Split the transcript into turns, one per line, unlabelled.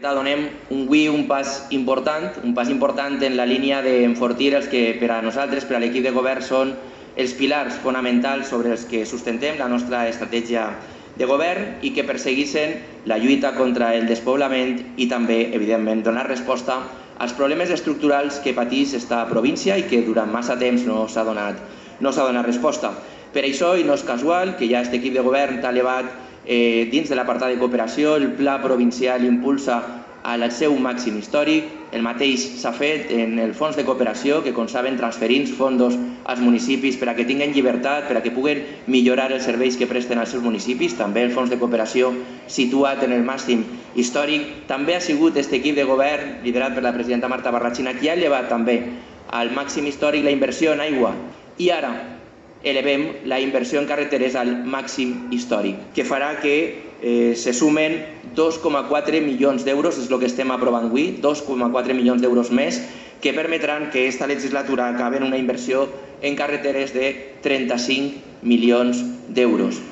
presidenta, donem un pas important en la línia d'enfortir els que per a nosaltres, per a l'equip de govern, són els pilars fonamentals sobre els que sustentem la nostra estratègia de govern i que persegueixen la lluita contra el despoblament i també, evidentment, donar resposta als problemes estructurals que pateix esta província i que durant massa temps no s'ha donat resposta. Per això, i no és casual, que ja aquest equip de govern t'ha elevat dins de l'apartat de cooperació, el Pla Provincial impulsa al seu màxim històric. El mateix s'ha fet en el fons de cooperació, que, com saben, transferint fons als municipis per a que tinguin llibertat, per a que puguen millorar els serveis que presten als seus municipis. També el fons de cooperació situat en el màxim històric. També ha sigut aquest equip de govern, liderat per la presidenta Marta Barrachina, qui ha elevat també al màxim històric la inversió en aigua. I ara elevem la inversió en carreteres al màxim històric, que farà que se sumen 2,4 milions d'euros, és el que estem aprovant avui, 2,4 milions d'euros més, que permetran que aquesta legislatura acabi en una inversió en carreteres de 35 milions d'euros.